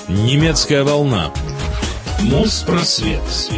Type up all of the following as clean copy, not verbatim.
Немецкая волна. Моспросвет.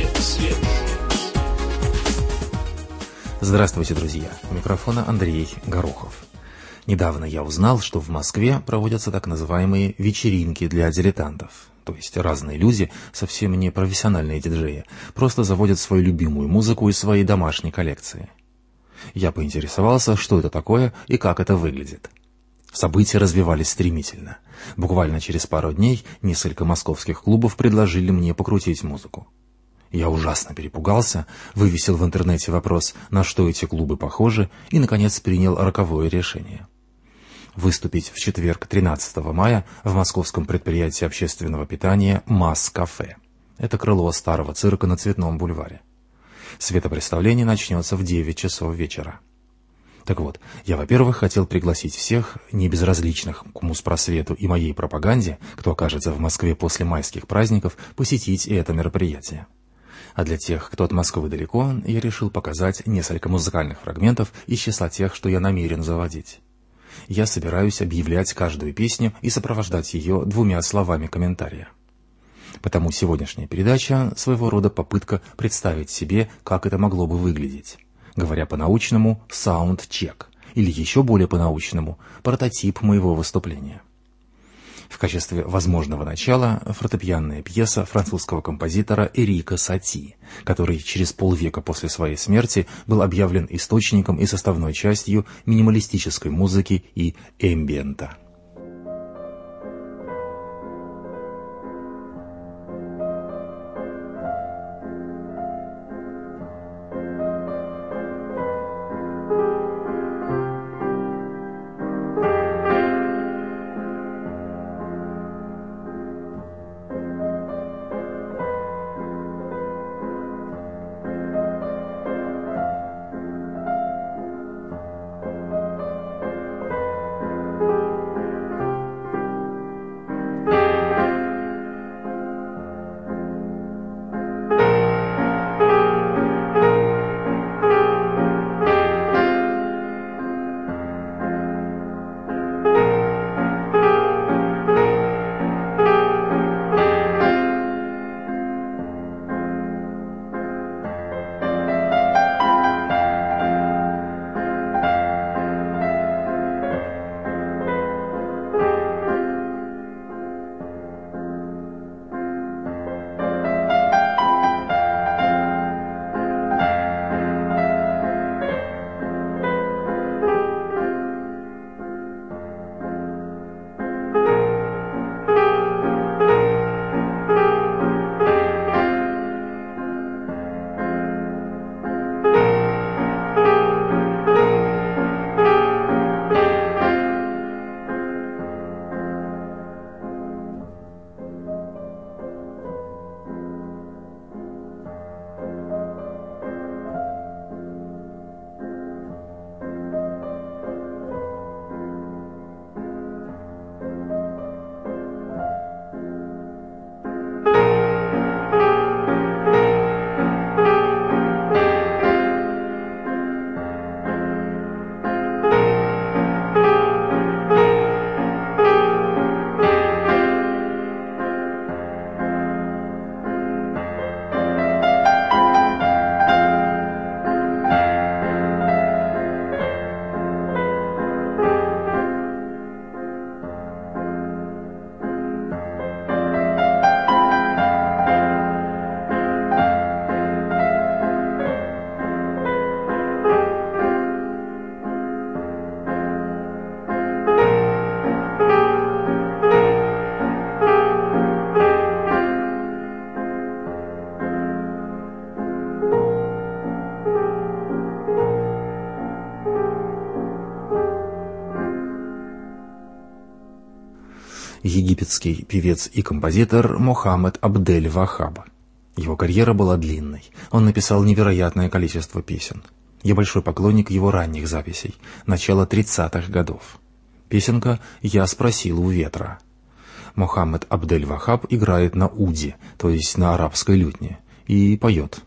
Здравствуйте, друзья. У микрофона Андрей Горохов. Недавно я узнал, что в Москве проводятся так называемые вечеринки для дилетантов. То есть разные люди, совсем не профессиональные диджеи, просто заводят свою любимую музыку из своей домашней коллекции. Я поинтересовался, что это такое и как это выглядит. События развивались стремительно. Буквально через пару дней несколько московских клубов предложили мне покрутить музыку. Я ужасно перепугался, вывесил в интернете вопрос, на что эти клубы похожи, и, наконец, принял роковое решение. Выступить в четверг, 13 мая, в московском предприятии общественного питания «МАС-кафе». Это крыло старого цирка на Цветном бульваре. Светопредставление начнется в 9 часов вечера. Так вот, я, во-первых, хотел пригласить всех, не безразличных к Моспросвету и моей пропаганде, кто окажется в Москве после майских праздников, посетить это мероприятие. А для тех, кто от Москвы далеко, я решил показать несколько музыкальных фрагментов из числа тех, что я намерен заводить. Я собираюсь объявлять каждую песню и сопровождать ее 2 словами комментария. Потому сегодняшняя передача — своего рода попытка представить себе, как это могло бы выглядеть. Говоря по-научному, саунд-чек, или еще более по-научному, прототип моего выступления. В качестве возможного начала фортепианная пьеса французского композитора Эрика Сати, который через полвека после своей смерти был объявлен источником и составной частью минималистической музыки и эмбиента. Египетский певец и композитор Мохаммед Абдель-Вахаб. Его карьера была длинной. Он написал невероятное количество песен. Я большой поклонник его ранних записей, начала 30-х годов. Песенка «Я спросил у ветра». Мохаммед Абдель-Вахаб играет на уди, то есть на арабской лютне, и поет.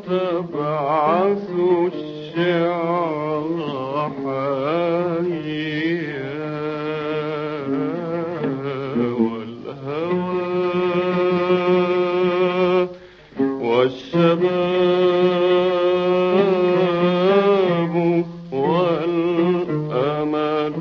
تبعث الشعر حيا والهوى والشباب والأمل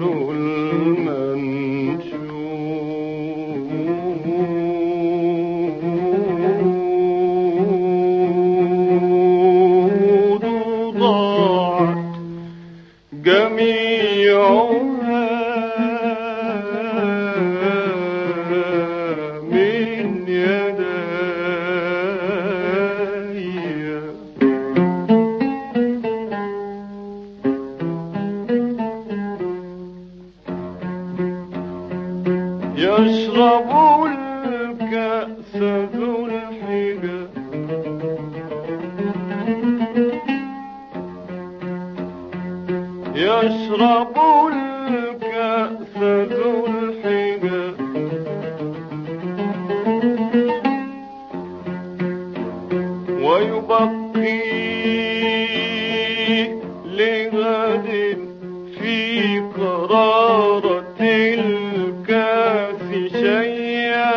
المنشود ضاعت جميعها من يدي يشرب الكأس ذو الحجى يشرب الكأس ذو الحجى ويبقي لغد في قرارة الكأس شيئا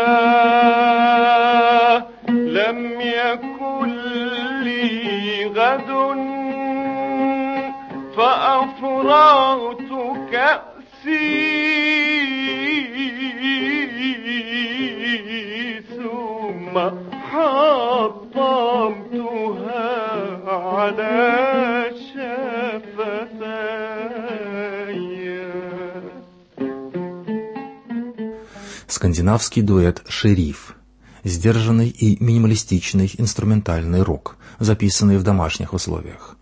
لم يكن لي غد فأفرغت كأسي ثم حطمتها على شفتي. Скандинавский дуэт «Шериф». Сдержанный и минималистичный инструментальный рок, записанный в домашних условиях.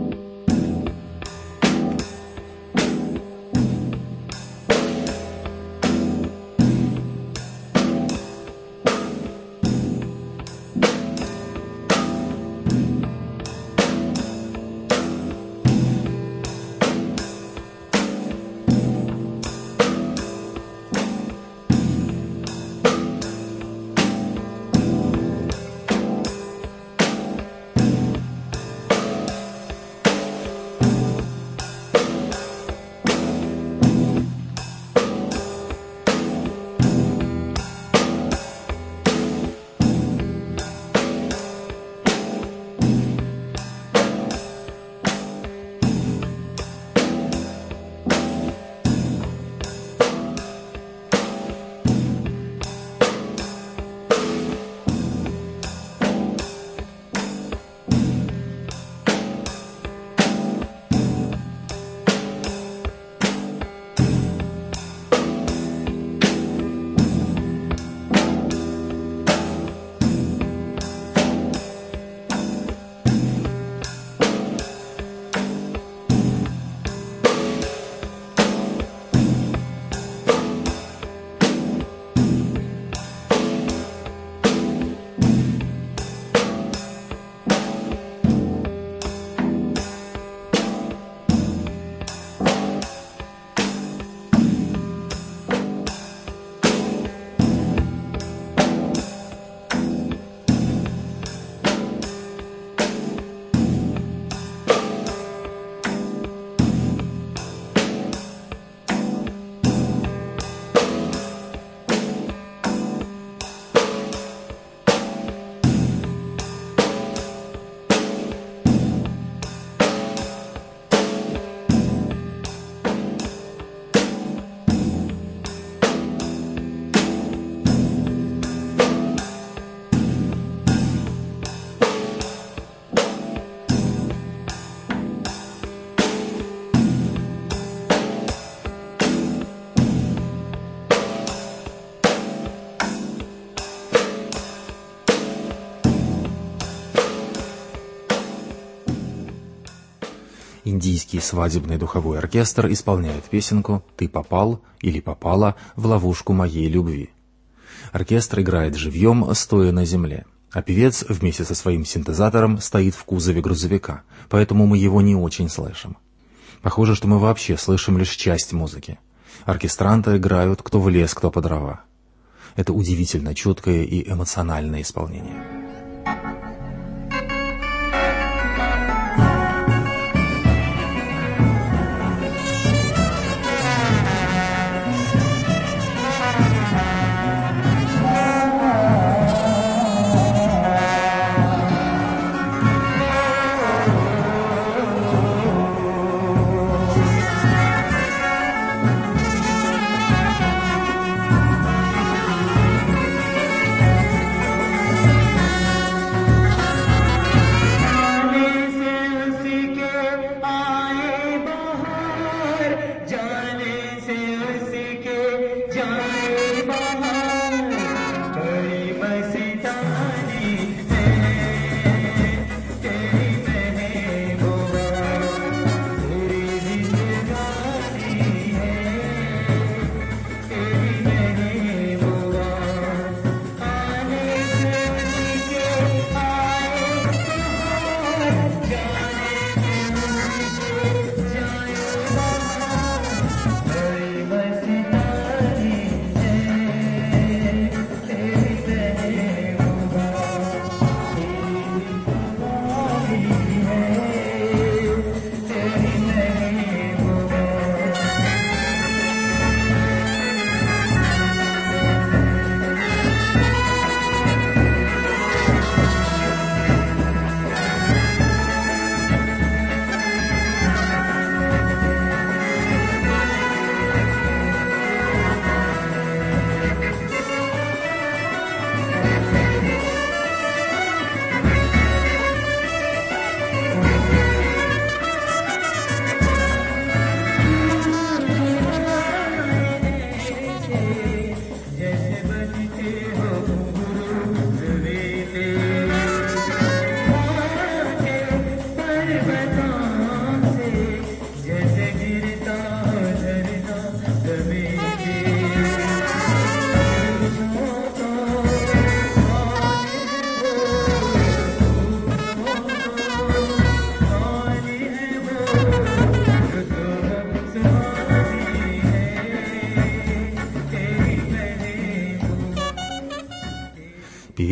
Индийский свадебный духовой оркестр исполняет песенку «Ты попал или попала в ловушку моей любви». Оркестр играет живьем, стоя на земле, а певец вместе со своим синтезатором стоит в кузове грузовика, поэтому мы его не очень слышим. Похоже, что мы вообще слышим лишь часть музыки. Оркестранты играют кто в лес, кто по дрова. Это удивительно чуткое и эмоциональное исполнение.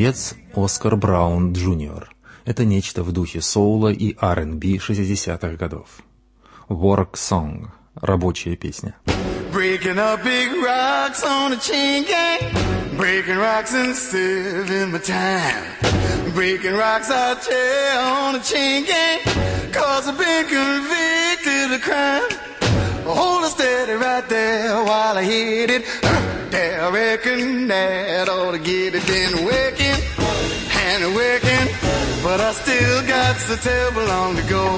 певец Оскар Браун Джуниор. Это нечто в духе соула и R&B 60-х годов. Work Song – рабочая песня. Breaking up big rocks on a chain gang. Breaking rocks and serving my time. Breaking rocks I tell on a chain gang. Cause I've been convicted of crime. Hold it steady right there while I hit it. There, I reckon that ought to get it. Been working and working, but I still got so terrible long to go.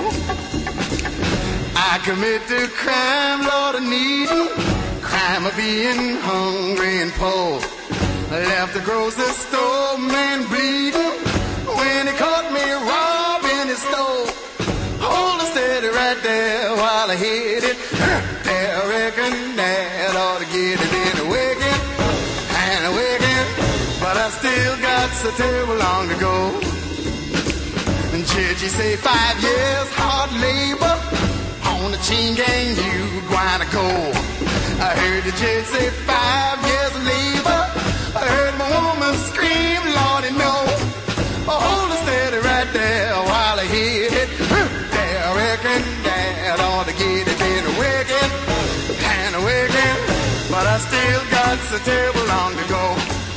I commit the crime, Lord, of needing, crime of being hungry and poor. I left the grocery store, man, bleeding, when he caught me robbing his store. Hold it steady right there while I hit it. There, I reckon that ought to get it. Been working and working, but I still got so terrible long to go. And Churchy say 5 years hard labor. On the chain gang, you gonna go. I heard the judge say 5 years of labor. I heard my woman scream, Lordy, no. Hold it steady right there while I hit it. There, I reckon that ought to get it. Been working and working, but I still got so terrible long to go.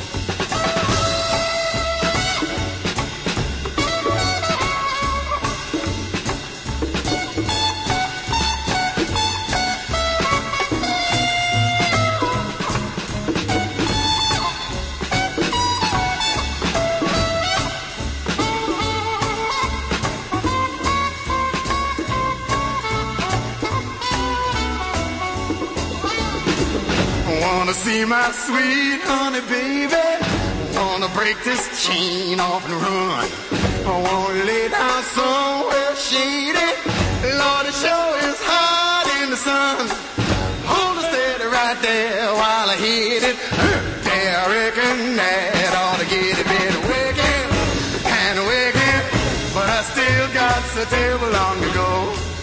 Wanna see my sweet honey baby, wanna break this chain off and run. I wanna lay down somewhere shady, Lord, it sure is hot in the sun. Hold it steady right there while I hit it. There, I reckon that ought to get it. Been working and working, but I still got so terrible long to go.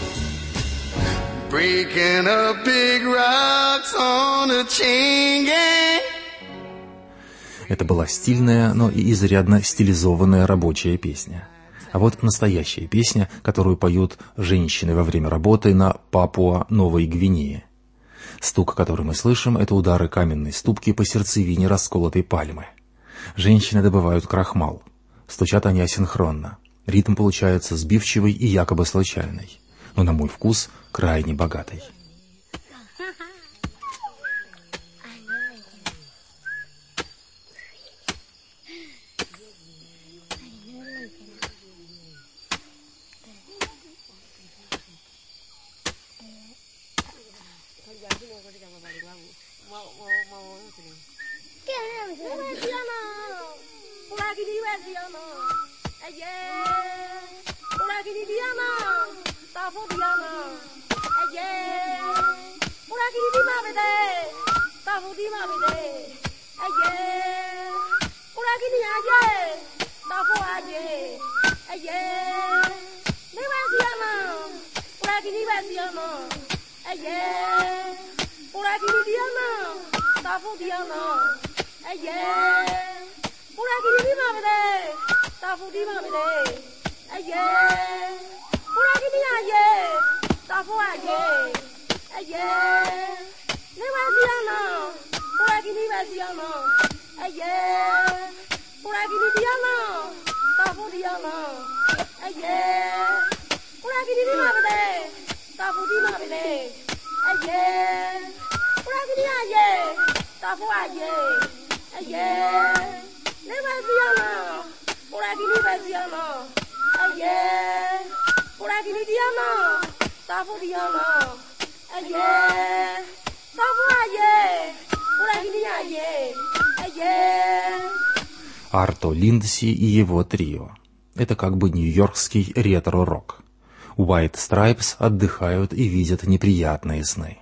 Breaking up big rocks on a chain gang. Это была стильная, но и изрядно стилизованная рабочая песня. А вот настоящая песня, которую поют женщины во время работы на Папуа-Новой Гвинее. Стук, который мы слышим, это удары каменной ступки по сердцевине расколотой пальмы. Женщины добывают крахмал. Стучат они асинхронно. Ритм получается сбивчивый и якобы случайный, но на мой вкус крайне богатый. Арто Линдси и его трио. Это как бы нью-йоркский ретро-рок. White Stripes отдыхают и видят неприятные сны.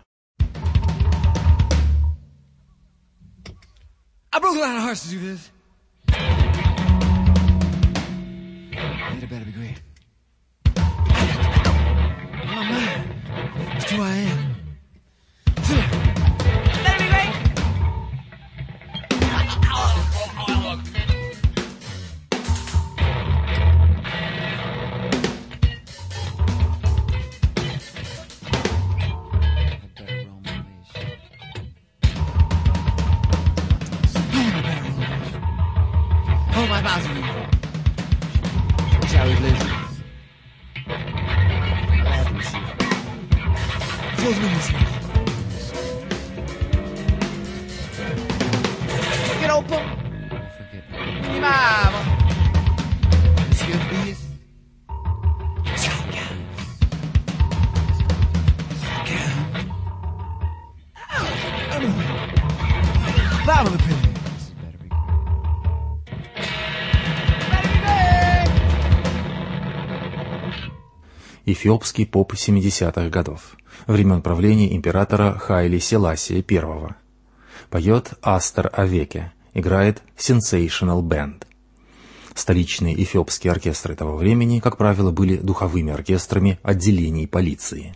I broke a lot of hearts to do this. It better be great. Oh man, it's who I am. Better be great. coward lizards. Let me see. Close them in this house. Get open! Forget it. Mama! This here bees? Bottom of the pin. Эфиопский поп 70-х годов, времен правления императора Хайли Селасия I. Поет Астер Авеке, играет Sensational Band. Столичные эфиопские оркестры того времени, как правило, были духовыми оркестрами отделений полиции.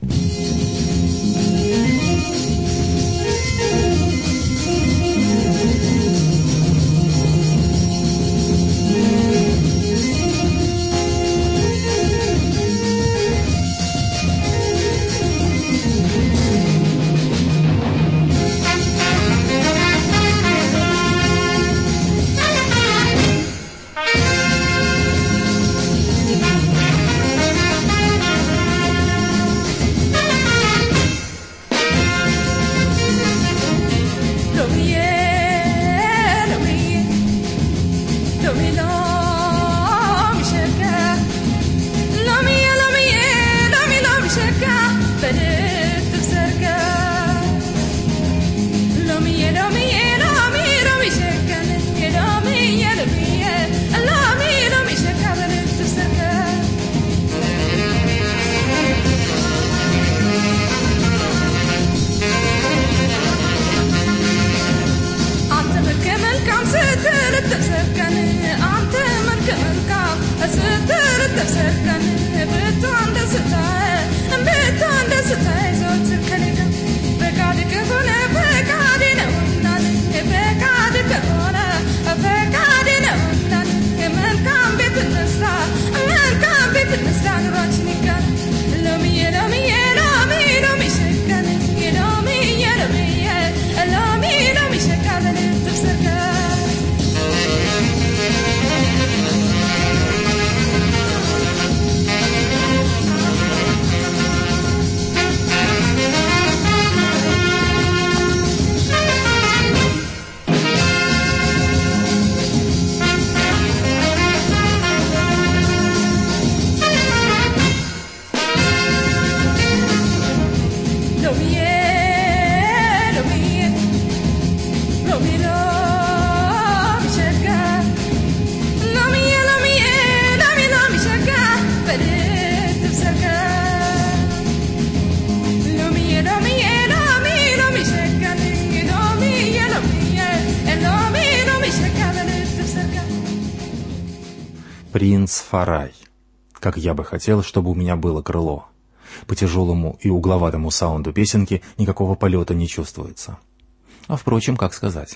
Принц Фарай. Как я бы хотел, чтобы у меня было крыло. По тяжелому и угловатому саунду песенки никакого полета не чувствуется. А впрочем, как сказать?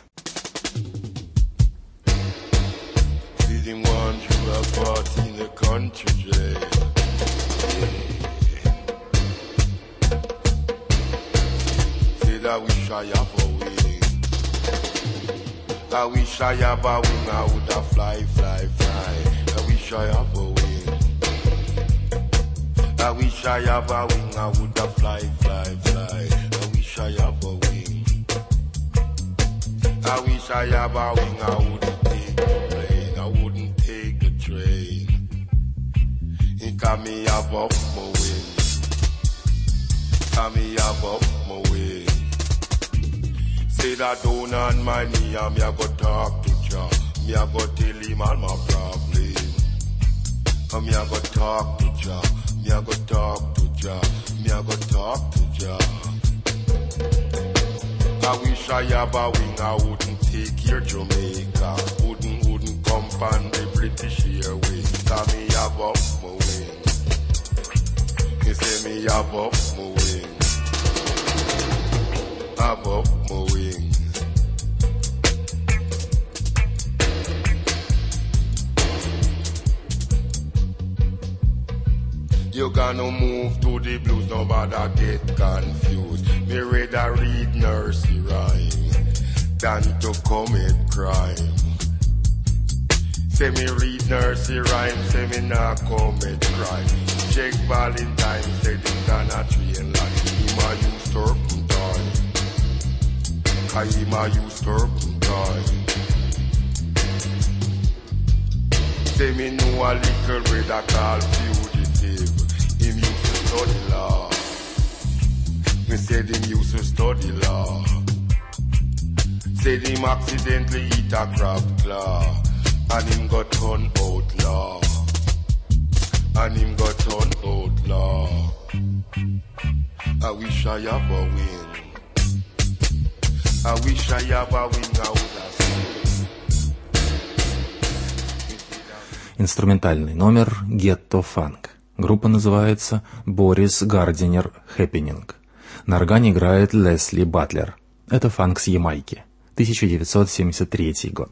I wish I have a wing, I would have fly, fly, fly. I wish I have a wing. I wish I have a wing, I would have fly, fly, fly. I wish I have a wing. I wish I have a wing, I wouldn't take the plane, I wouldn't take the train. It got me up my wing. Got me up my wing. Say that down on my knee, and me a go talk to Jah. Me a go tell him all my problem. And me a go talk to Jah. Me a go talk to Jah. Me a go talk to Jah. I wish I have a wing, I wouldn't take here Jamaica. Wouldn't come on the British Airways. Cause me have up my wing. He say me have up my wing. Have up my wing. You gonna move to the blues, nobody get confused. Me rather read nursery rhyme than to commit crime. Say me read nursery rhyme, say me not commit crime. Check Valentine, say them gonna train like him a use turpentine. Cause him a use turpentine. Say me know a little brother called fugitive. Him used to study law. Me said him used to study law. Said him accidentally eat a crab claw. And him got turned outlaw. And him got turned outlaw. I wish I have a win. I wish I have a win. I would have seen. Инструментальный номер «Ghetto Funk». Группа называется «Борис Гардинер Хэппининг». На органе играет Лесли Батлер. Это фанк с Ямайки. 1973 год.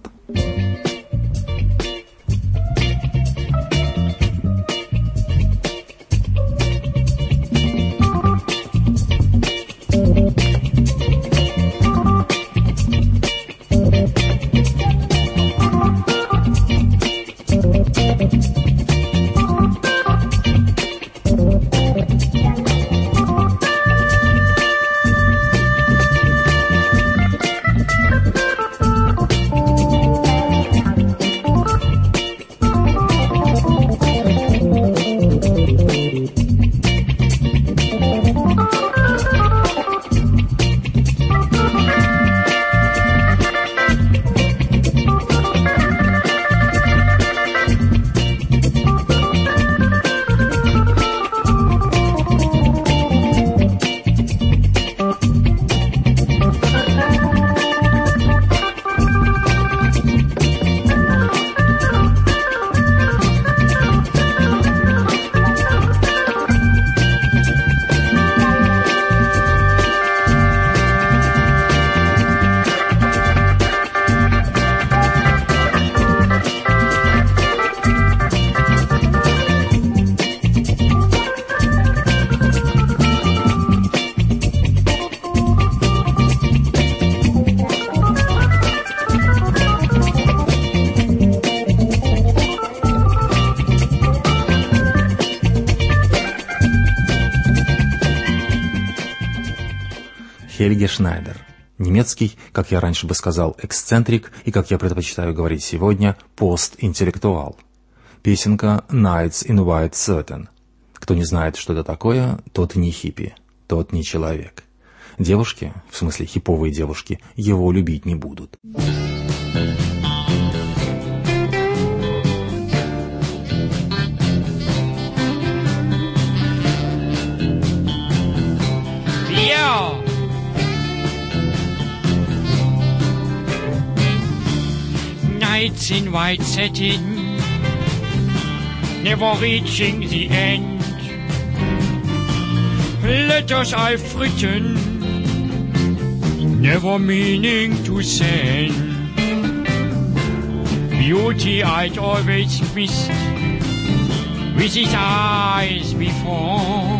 Хельге Шнайдер. Немецкий, как я раньше бы сказал, эксцентрик, и, как я предпочитаю говорить сегодня, постинтеллектуал. Песенка «Nights in White Satin». Кто не знает, что это такое, тот не хиппи, тот не человек. Девушки, в смысле хиповые девушки, его любить не будут. Nights in white satin, never reaching the end. Letters I written, never meaning to send. Beauty I'd always missed, with his eyes before.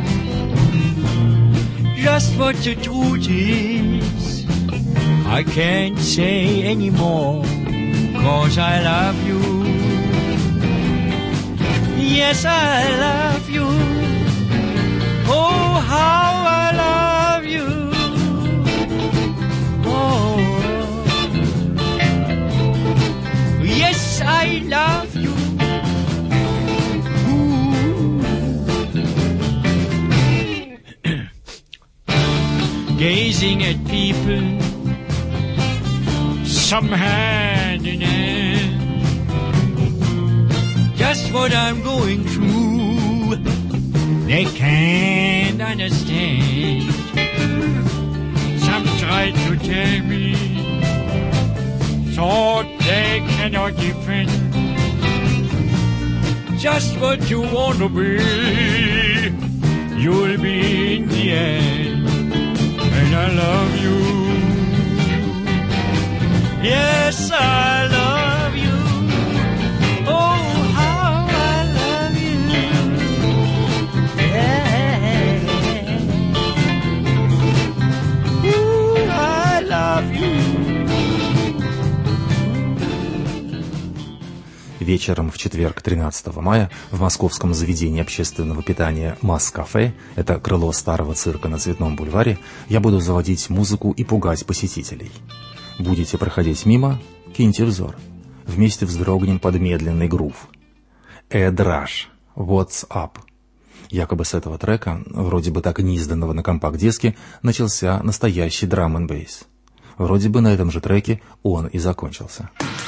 Just what the truth is, I can't say anymore. 'Cause I love you. Yes, I love you. Oh, how I love you. Oh, yes, I love you. Gazing at people, some hand in hand, just what I'm going through, they can't understand. Some try to tell me, thought they cannot defend. Just what you want to be, you'll be in the end. And I love you. Yes, I love you. Oh, how I love you. Yeah. Ooh, I love you. Вечером в четверг, 13 мая, в московском заведении общественного питания «Мас-кафе», это крыло старого цирка на Цветном бульваре, я буду заводить музыку и пугать посетителей. Будете проходить мимо, киньте взор. Вместе вздрогнем под медленный грув. «Эдраж», «What's up?». Якобы с этого трека, вроде бы так неизданного на компакт-диске, начался настоящий драм-н-бейс. Вроде бы на этом же треке он и закончился.